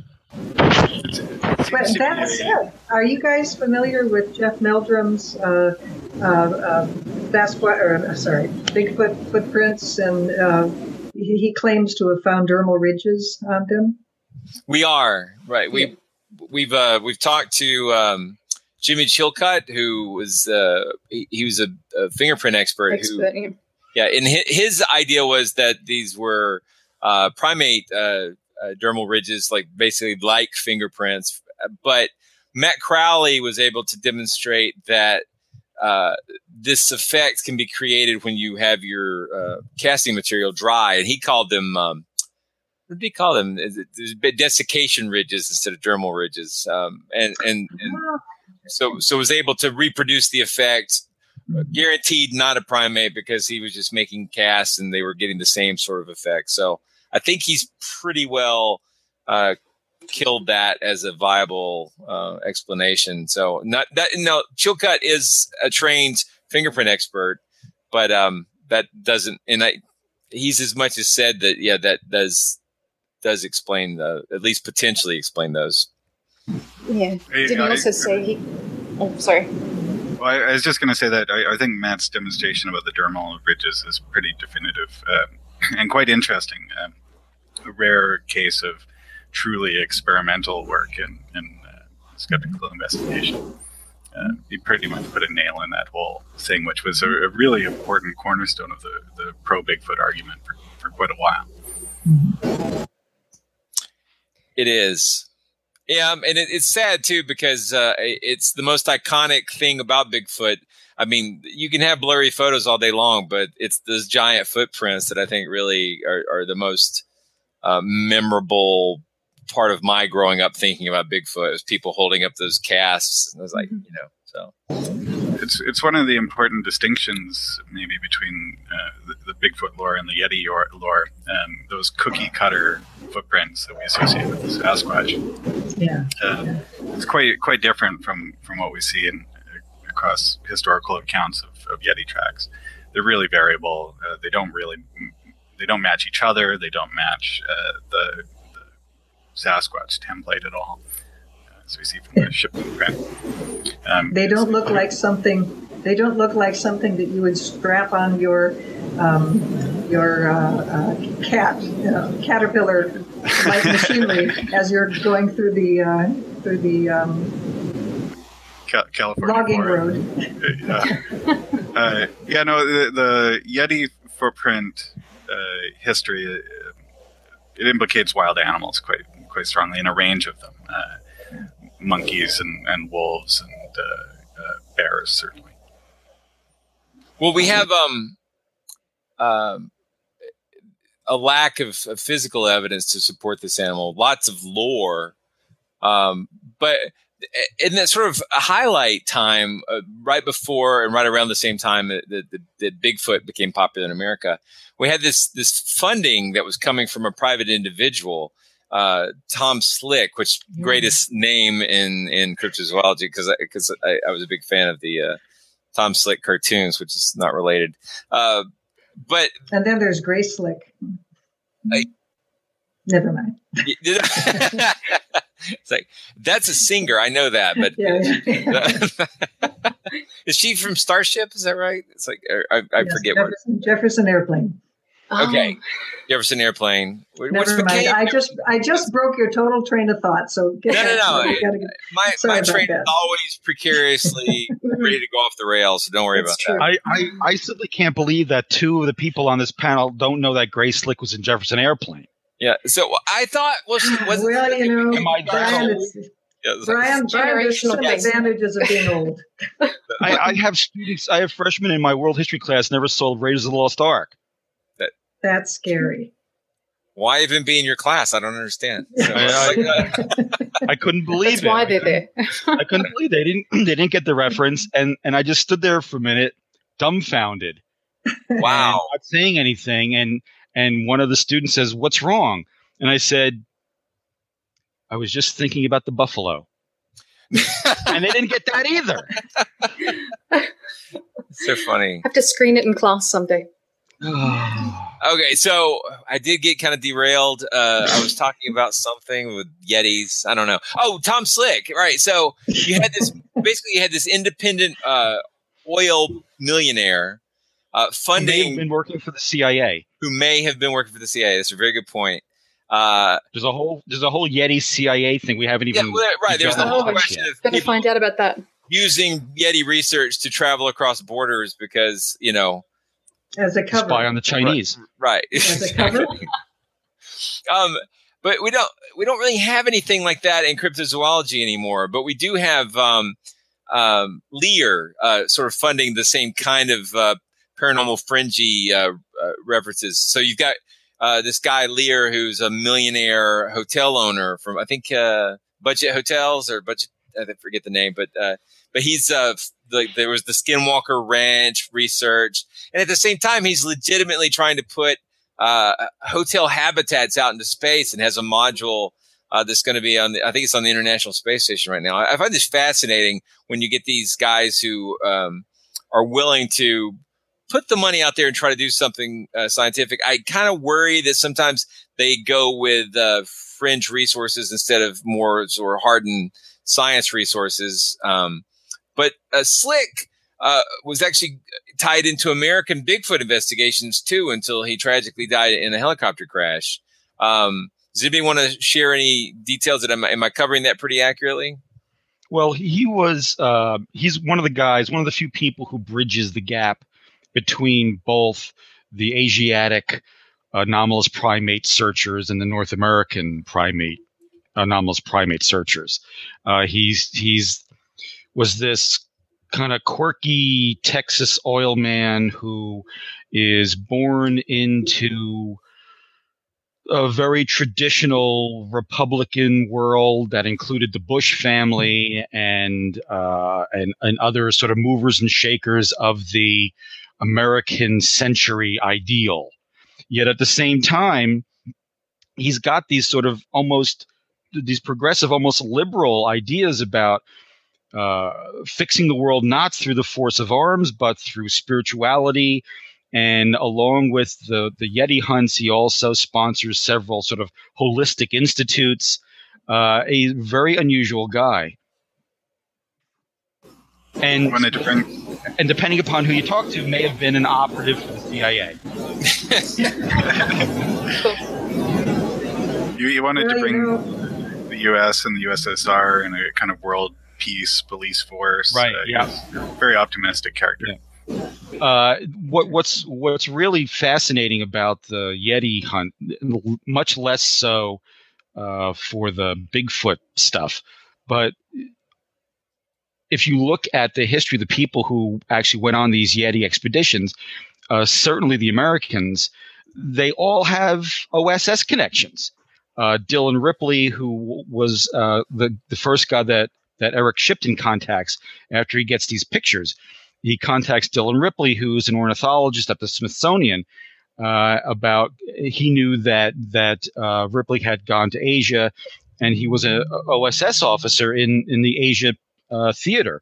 But that said, are you guys familiar with Jeff Meldrum's uh, uh, uh, Sasquatch, or uh, sorry, Bigfoot footprints, and uh, he, he claims to have found dermal ridges on them? We are right. We we've uh, we've talked to um, Jimmy Chilcutt, who was uh, he, he was a, a fingerprint expert. Expert, who, yeah. yeah, and his, his idea was that these were uh, primate uh, uh, dermal ridges, like basically like fingerprints. But Matt Crowley was able to demonstrate that uh, this effect can be created when you have your uh, casting material dry, and he called them. Um, What do you call them? There's desiccation ridges instead of dermal ridges, um, and, and and so so was able to reproduce the effect. Guaranteed, not a primate because he was just making casts and they were getting the same sort of effect. So I think he's pretty well uh, killed that as a viable uh, explanation. So not that no, Chilcutt is a trained fingerprint expert, but um, that doesn't. And I, he's as much as said that yeah, that does. does explain the, at least potentially explain those. Yeah. Hey, Did he I- also say he? Oh, sorry. Well, I, I was just going to say that I, I think Matt's demonstration about the dermal ridges is pretty definitive um, and quite interesting. Um, a rare case of truly experimental work in, in uh, skeptical investigation. Uh, he pretty much put a nail in that whole thing, which was a, a really important cornerstone of the, the pro-Bigfoot argument for, for quite a while. It is. Yeah, um, and it, it's sad, too, because uh, it's the most iconic thing about Bigfoot. I mean, you can have blurry photos all day long, but it's those giant footprints that I think really are, are the most uh, memorable part of my growing up thinking about Bigfoot. Is people holding up those casts. And I was like, you know, so. It's it's one of the important distinctions, maybe, between uh, the, the Bigfoot lore and the Yeti or- lore. Um, those cookie cutter footprints that we associate with the Sasquatch. Yeah. Uh, it's quite quite different from, from what we see in uh, across historical accounts of, of Yeti tracks. They're really variable. Uh, they don't really they don't match each other. They don't match uh, the, the Sasquatch template at all, uh, as we see from the shipping print. Um, They don't look like something. They don't look like something that you would strap on your um, your uh, uh, cat you know, caterpillar like machinery as you're going through the uh, through the um, Cal- California logging forest. road. uh, uh, yeah, no, the, the Yeti footprint uh, history uh, it implicates wild animals quite quite strongly in a range of them, uh, monkeys and, and wolves and uh, uh, bears certainly. Well, we have um, um, a lack of, of physical evidence to support this animal. Lots of lore, um, but in that sort of a highlight time, uh, right before and right around the same time that, that, that Bigfoot became popular in America, we had this this funding that was coming from a private individual, uh, Tom Slick, which Yeah. greatest name in in cryptozoology because because I, I was a big fan of the uh, Tom Slick cartoons, which is not related. Uh, but And then there's Gray Slick. I- Never mind. it's like that's a singer, I know that, but Yeah. is she from Starship? Is that right? It's like I, I Yes, forget what. Jefferson, Jefferson Airplane. Okay, Jefferson Airplane. What's Never mind. became- I just I just broke your total train of thought. So get No, no, back to no. it. You gotta get- my Sorry my about train that. is always precariously ready to go off the rails, so don't worry That's about true. that. I, I, I simply can't believe that two of the people on this panel don't know that Gray Slick was in Jefferson Airplane. Yeah. So I thought, well, she wasn't. Well, you know, Am I Brian, old? it's, Yeah, it was like- Brian, Brian, there's some Generational thing. advantages of being old. I, I have students, I have freshmen in my world history class never saw Raiders of the Lost Ark. That's scary. why even be in your class? I don't understand. So, I- it's like, uh, I couldn't believe That's it. why they're there. I couldn't believe they didn't they didn't get the reference, and and I just stood there for a minute, dumbfounded, wow. and not saying anything. And and one of the students says, "What's wrong?" And I said, "I was just thinking about the buffalo." And they didn't get that either. So funny. Have to screen it in class someday. Okay, so I did get kind of derailed. Uh, I was talking about something with Yetis. I don't know. Oh, Tom Slick. Right. So you had this, basically you had this independent uh, oil millionaire uh, They may have funding been working for the C I A. who may have been working for the C I A. That's a very good point. Uh, there's a whole there's a whole Yeti C I A thing we haven't even. Yeah, well, right. There's the whole question of Gonna find out about that. Using Yeti research to travel across borders because you know, as a cover, spy on the Chinese, right? As a cover. um, but we don't we don't really have anything like that in cryptozoology anymore. But we do have um, um, Lear uh, sort of funding the same kind of uh, paranormal fringy uh, uh, references. So you've got. Uh, this guy Lear, who's a millionaire hotel owner from I think uh, Budget Hotels or Budget, I forget the name, but uh, but he's uh, the, there was the Skinwalker Ranch research, and at the same time, he's legitimately trying to put uh, hotel habitats out into space, and has a module uh, that's going to be on the, I think it's on the International Space Station right now. I, I find this fascinating when you get these guys who um, are willing to put the money out there and try to do something uh, scientific. I kind of worry that sometimes they go with uh, fringe resources instead of more sort of hardened science resources. Um, but uh, Slick uh, was actually tied into American Bigfoot investigations too until he tragically died in a helicopter crash. Um, does anybody want to share any details? That am, am I covering that pretty accurately? Well, he was uh, he's one of the guys, one of the few people who bridges the gap between both the Asiatic anomalous primate searchers and the North American primate anomalous primate searchers. Uh, he's he's was this kind of quirky Texas oil man who is born into a very traditional Republican world that included the Bush family and uh, and and other sort of movers and shakers of the American century ideal. Yet at the same time, he's got these sort of almost these progressive, almost liberal ideas about uh, fixing the world not through the force of arms, but through spirituality. And along with the, the Yeti hunts, he also sponsors several sort of holistic institutes. Uh, a very unusual guy. And wanted to bring. And depending upon who you talk to, may have been an operative for the C I A. you, you wanted well, to bring you know, the U S and the U S S R in a kind of world peace police force. Right, uh, yeah. Very optimistic character. Yeah. Uh, what, what's what's really fascinating about the Yeti hunt, much less so uh, for the Bigfoot stuff, but if you look at the history of the people who actually went on these Yeti expeditions, uh, certainly the Americans, they all have O S S connections. Uh, Dylan Ripley, who was uh, the, the first guy that, that Eric Shipton contacts after he gets these pictures, he contacts Dylan Ripley, who's an ornithologist at the Smithsonian, uh, about he knew that that uh, Ripley had gone to Asia, and he was a, a O S S officer in, in the Asia Uh, theater.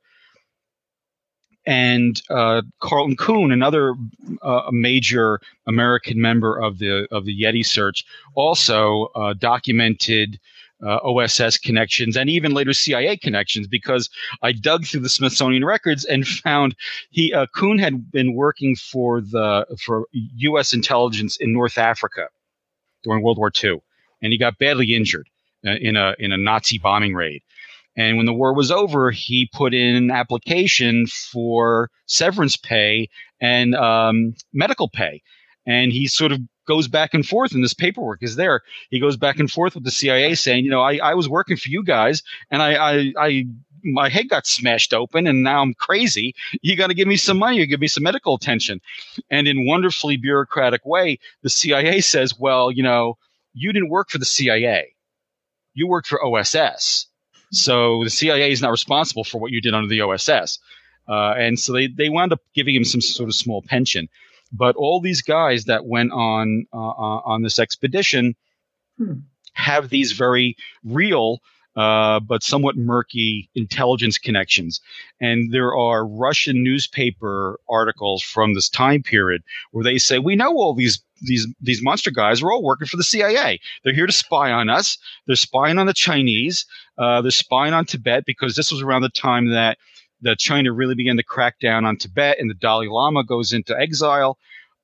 And uh, Carlton Kuhn, another uh, major American member of the of the Yeti search, also uh, documented uh, O S S connections and even later C I A connections, because I dug through the Smithsonian records and found he uh, Kuhn had been working for the for U S intelligence in North Africa during World War Two, and he got badly injured uh, in a in a Nazi bombing raid. And when the war was over, he put in an application for severance pay and um, medical pay. And he sort of goes back and forth, and this paperwork is there. He goes back and forth with the C I A saying, you know, I, I was working for you guys, and I, I, I my head got smashed open, and now I'm crazy. You got to give me some money. You give me some medical attention. And in wonderfully bureaucratic way, the C I A says, well, you know, you didn't work for the C I A. You worked for O S S. So the C I A is not responsible for what you did under the O S S. Uh, and so they, they wound up giving him some sort of small pension. But all these guys that went on uh, on this expedition hmm. have these very real uh, but somewhat murky intelligence connections. And there are Russian newspaper articles from this time period where they say, we know all these these these monster guys are all working for the C I A. They're here to spy on us. They're spying on the Chinese. Uh, they're spying on Tibet, because this was around the time that, that China really began to crack down on Tibet, and the Dalai Lama goes into exile.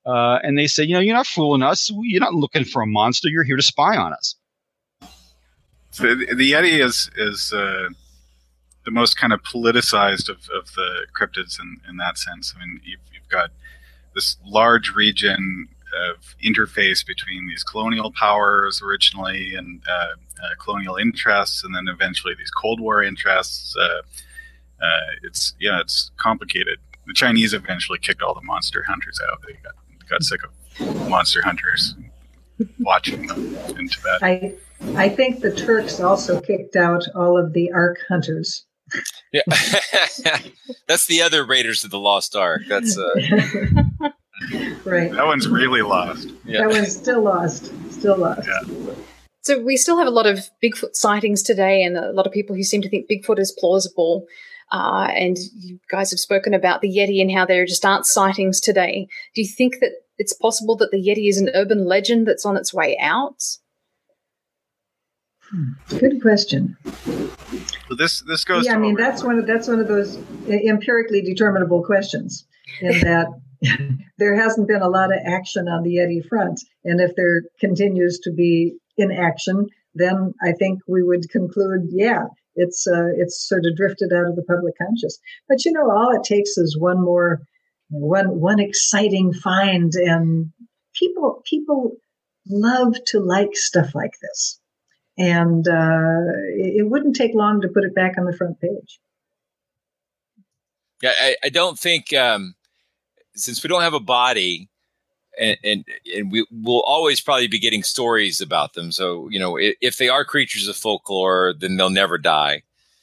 Uh, and they said, you know, you're not fooling us. You're not looking for a monster. You're here to spy on us. So the, the Yeti is is uh, the most kind of politicized of, of the cryptids in, in that sense. I mean, you've, you've got this large region of interface between these colonial powers originally and uh, uh, colonial interests, and then eventually these Cold War interests. Uh, uh, it's yeah, it's complicated. The Chinese eventually kicked all the monster hunters out. They got got sick of monster hunters watching them in Tibet. I I think the Turks also kicked out all of the Ark hunters. Yeah, that's the other Raiders of the Lost Ark. That's uh... right. That one's really lost. Yeah. That one's still lost. Still lost. Yeah. So we still have a lot of Bigfoot sightings today, and a lot of people who seem to think Bigfoot is plausible. Uh, and you guys have spoken about the Yeti and how there just aren't sightings today. Do you think that it's possible that the Yeti is an urban legend that's on its way out? Good question. Well, this this goes. Yeah, to I mean over- that's one of that's one of those empirically determinable questions. In that there hasn't been a lot of action on the Yeti front, and if there continues to be inaction, then I think we would conclude, yeah, it's uh, it's sort of drifted out of the public conscious. But you know, all it takes is one more, one one exciting find, and people people love to like stuff like this. And uh, it, it wouldn't take long to put it back on the front page. Yeah, I, I don't think um, since we don't have a body, and, and and we will always probably be getting stories about them. So you know, if, if they are creatures of folklore, then they'll never die.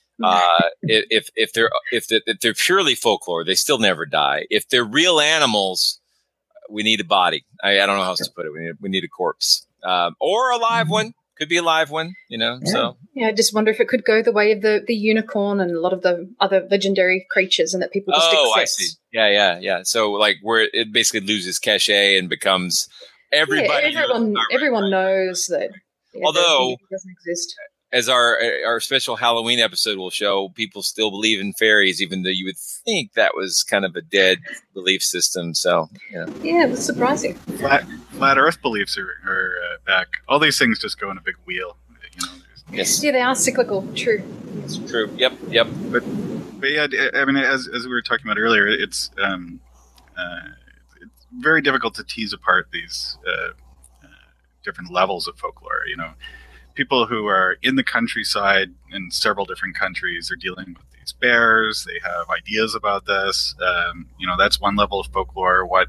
Uh, if if they're if they're, if they're purely folklore, they still never die. If they're real animals, we need a body. I, I don't know how else to put it. We need we need a corpse um, or a live one. Could be a live one, you know. Yeah. So Yeah, I just wonder if it could go the way of the, the unicorn and a lot of the other legendary creatures, and that people just oh, accept. I see. Yeah, yeah, yeah. So like where it basically loses cachet and becomes everybody. Yeah, everyone knows, everyone right. knows that. Yeah, Although that it doesn't exist. As our our special Halloween episode will show, people still believe in fairies, even though you would think that was kind of a dead belief system. So, yeah, yeah, it was surprising. Flat, flat Earth beliefs are, are uh, back. All these things just go in a big wheel. You know. Yes. Yeah, they are cyclical. True. It's true. Yep. Yep. But but yeah, I mean, as as we were talking about earlier, it's um, uh, it's very difficult to tease apart these uh, uh, different levels of folklore. You know. People who are in the countryside in several different countries are dealing with these bears. They have ideas about this. Um, you know, that's one level of folklore. What,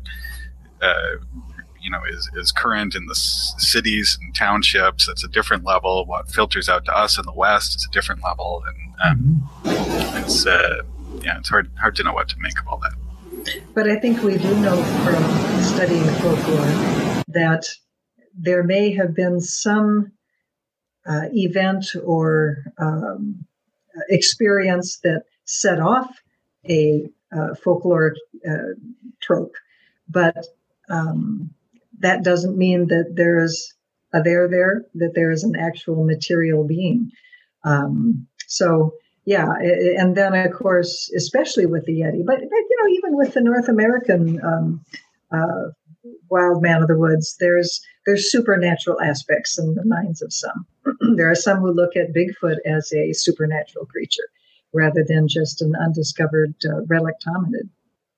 uh, you know, is, is current in the s- cities and townships, that's a different level. What filters out to us in the West is a different level. And um, it's, uh, yeah, it's hard, hard to know what to make of all that. But I think we do know from studying folklore that there may have been some Uh, event or um, experience that set off a uh, folkloric uh, trope, but um, that doesn't mean that there is a there there, that there is an actual material being. Um, so, yeah, and then, of course, especially with the Yeti, but, but you know, even with the North American um, uh, wild man of the woods, there's there's supernatural aspects in the minds of some. There are some who look at Bigfoot as a supernatural creature rather than just an undiscovered uh, relic hominid.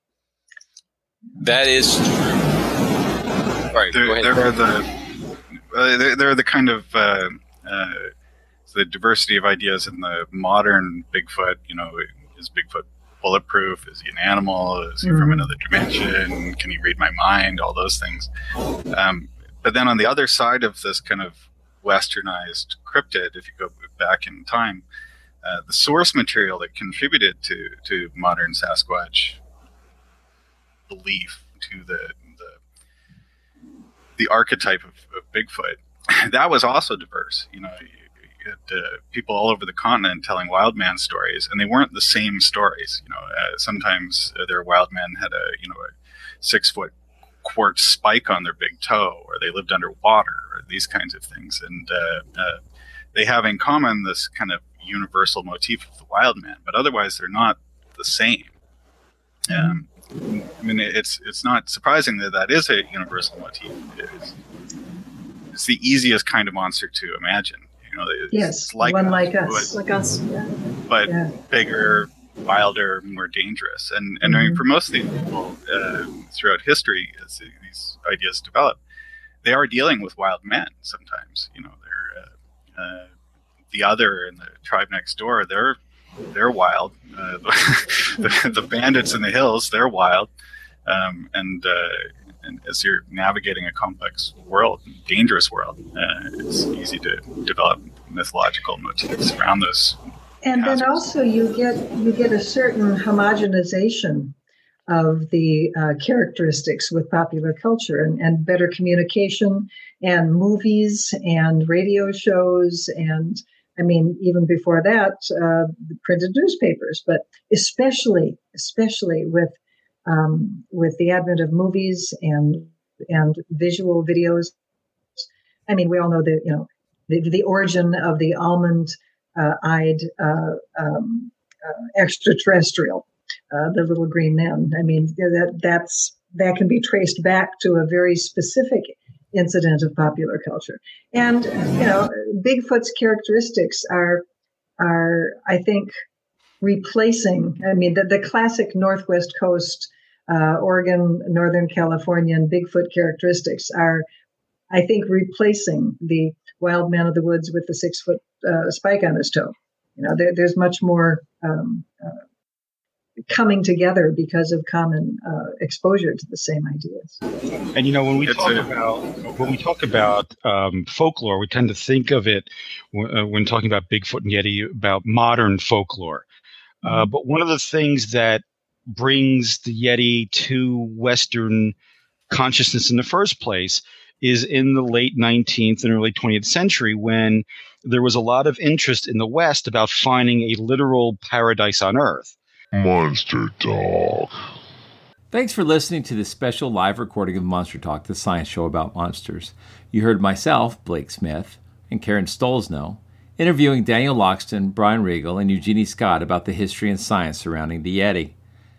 That is true. Sorry, There, go ahead. there are the uh, there, there are the kind of uh, uh, the diversity of ideas in the modern Bigfoot. You know, is Bigfoot bulletproof? Is he an animal? Is he mm-hmm. from another dimension? Can he read my mind? All those things. Um, but then on the other side of this kind of westernized cryptid, if you go back in time, uh, the source material that contributed to, to modern Sasquatch belief, to the the, the archetype of, of Bigfoot, that was also diverse. You know, you, you had uh, people all over the continent telling wild man stories, and they weren't the same stories. You know, uh, sometimes uh, their wild man had a you know a six foot quartz spike on their big toe, or they lived underwater, or these kinds of things. And uh, uh, they have in common this kind of universal motif of the wild man, but otherwise they're not the same. Um, I mean, it's it's not surprising that that is a universal motif. It's, it's the easiest kind of monster to imagine. You know, it's, yes, it's like one us, like us, but, like us, yeah. but yeah. bigger, wilder, more dangerous. And and mm-hmm. I mean, for most of these people uh, throughout history, as these ideas develop, they are dealing with wild men. Sometimes, you know, they're uh, uh, the other and the tribe next door. They're they're wild. Uh, the, the bandits in the hills, they're wild. Um, and uh, and as you're navigating a complex world, dangerous world, uh, it's easy to develop mythological motifs around those. And hazards. then also you get you get a certain homogenization of the uh, characteristics with popular culture, and, and better communication, and movies and radio shows, and I mean even before that, uh, printed newspapers, but especially especially with um, with the advent of movies and and visual videos. I mean, we all know the you know the, the origin of the almond. Uh, eyed uh, um, uh, extraterrestrial, uh, the little green men. I mean, that that's that can be traced back to a very specific incident of popular culture. And you know, Bigfoot's characteristics are are I think replacing. I mean, the the classic Northwest Coast, uh, Oregon, Northern California, and Bigfoot characteristics are, I think, replacing the wild man of the woods with the six foot uh, spike on his toe. You know, there, there's much more um, uh, coming together because of common uh, exposure to the same ideas. And you know, when we It's talk a- about when we talk about um, folklore, we tend to think of it w- uh, when talking about Bigfoot and Yeti about modern folklore. Uh, but one of the things that brings the Yeti to Western consciousness in the first place is in the late nineteenth and early twentieth century, when there was a lot of interest in the West about finding a literal paradise on Earth. Monster Talk. Thanks for listening to this special live recording of Monster Talk, the science show about monsters. You heard myself, Blake Smith, and Karen Stolzno, interviewing Daniel Loxton, Brian Regal, and Eugenie Scott about the history and science surrounding the Yeti.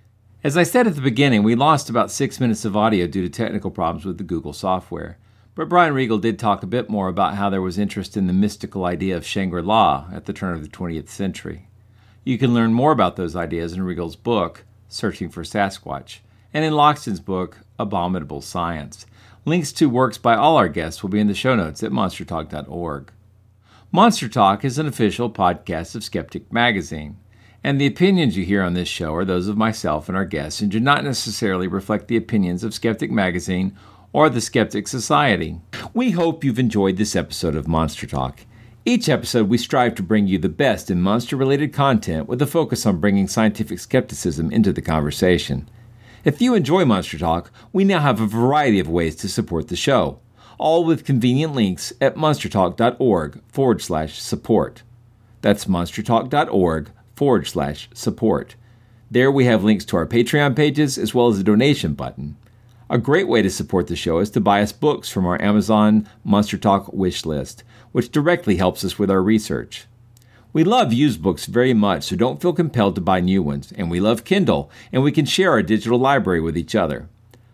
As I said at the beginning, we lost about six minutes of audio due to technical problems with the Google software. But Brian Regal did talk a bit more about how there was interest in the mystical idea of Shangri-La at the turn of the twentieth century. You can learn more about those ideas in Regal's book, Searching for Sasquatch, and in Loxton's book, Abominable Science. Links to works by all our guests will be in the show notes at monster talk dot org. Monster Talk is an official podcast of Skeptic Magazine, and the opinions you hear on this show are those of myself and our guests and do not necessarily reflect the opinions of Skeptic Magazine or the Skeptic Society. We hope you've enjoyed this episode of Monster Talk. Each episode, we strive to bring you the best in monster-related content with a focus on bringing scientific skepticism into the conversation. If you enjoy Monster Talk, we now have a variety of ways to support the show, all with convenient links at monstertalk.org forward slash support. That's monstertalk.org forward slash support. There we have links to our Patreon pages as well as a donation button. A great way to support the show is to buy us books from our Amazon Monster Talk wish list, which directly helps us with our research. We love used books very much, so don't feel compelled to buy new ones, and we love Kindle, and we can share our digital library with each other.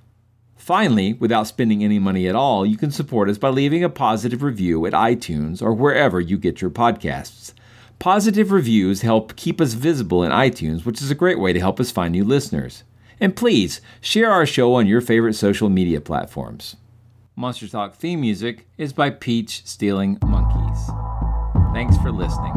Finally, without spending any money at all, you can support us by leaving a positive review at iTunes or wherever you get your podcasts. Positive reviews help keep us visible in iTunes, which is a great way to help us find new listeners. And please, share our show on your favorite social media platforms. Monster Talk theme music is by Peach Stealing Monkeys. Thanks for listening.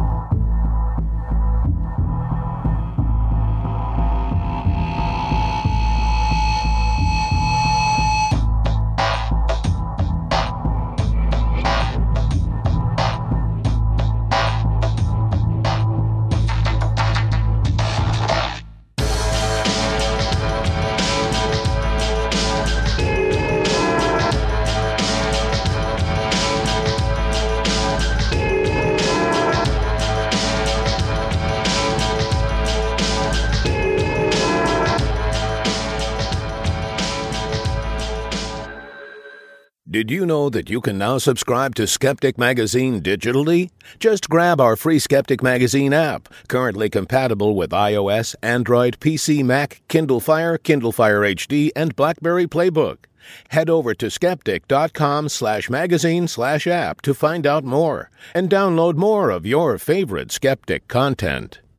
Did you know that you can now subscribe to Skeptic Magazine digitally? Just grab our free Skeptic Magazine app, currently compatible with iOS, Android, P C, Mac, Kindle Fire, Kindle Fire H D, and BlackBerry Playbook. Head over to skeptic.com slash magazine slash app to find out more and download more of your favorite Skeptic content.